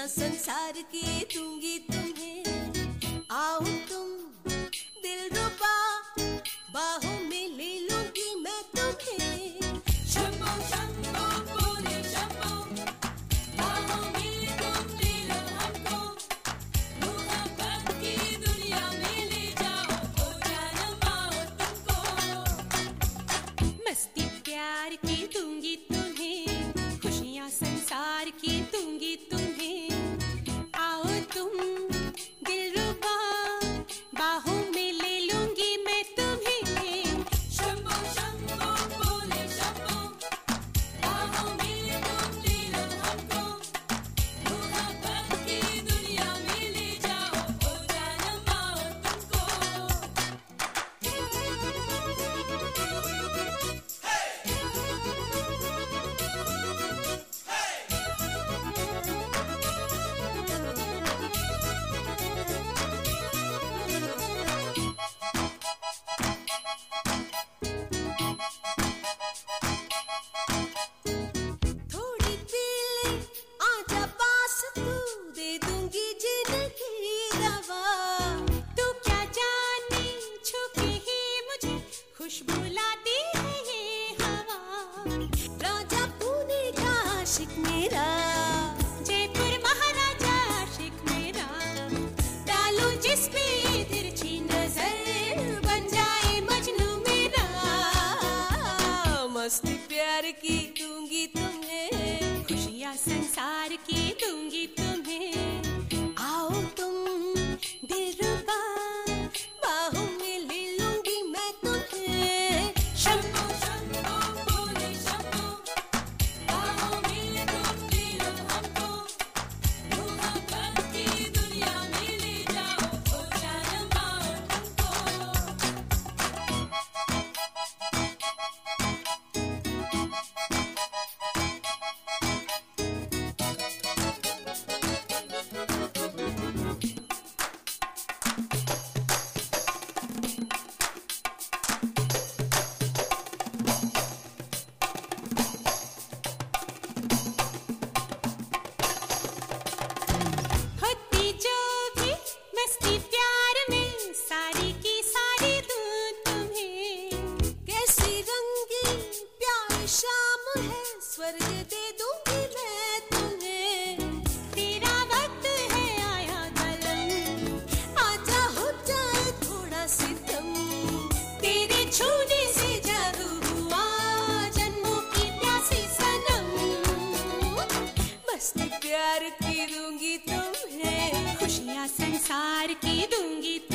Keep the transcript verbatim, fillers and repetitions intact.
संसार की दूंगी तुम्हें। आओ तुम दिलरुबा, बाहों में ले लूंगी मैं तुम्हें। शंभो शंभो बोले शंभो, बाहों में तुम ले लो हमको। मोहब्बत की दुनिया में ले जाओ, ओ जान पाओ तुमको। मस्ती प्यार की दूंगी तुम्हें, खुशियाँ संसार की दूंगी तुम्हें। आओ तुम दिलरुबा, बाहों में ले लूंगी मैं तुम्हें। शंभो शंभो बोले शंभो, बाहों में तुम ले लो हमको। मोहब्बत की दुनिया में ले जाओ, ओ जान पाओ तुमको। थोड़ी पी ले, आजा पास तू, दे दूंगी जिंदगी दवा। तू क्या जाने छुपी ही मुझे खुशबू लाती है ये हवा। राजा पुणे का आशिक मेरा, जयपुर महाराजा आशिक मेरा। डालो जिसपे ये तिरछी नजर, बन जाए मजनू मेरा। मस्ती प्यार की दूंगी तुम्हें, खुशियाँ संसार की दूंगी तुम्हें। आओ तुम दिलरुबा, बाहों में ले लूंगी मैं तुम्हें। शंभो शंभो बोले शंभो, बाहों में तुम ले लो हमको। मोहब्बत की दुनिया में ले जाओ, ओ जान पाओ तुमको। होती जो भी मस्ती प्यार में, सारी की सारी दूं तुम्हें। कैसी रंगीन प्यारी शाम है, स्वर्ग दे दूंगी मैं तुम्हें। तेरा वक्त है आया गलन, आजा हो जाए थोड़ा सितम, तेरे छूने से जादू हुआ जन्मों की प्यासी सनम। मस्ती प्यार की दूंगी तुम्हें, खुशियाँ संसार की दूंगी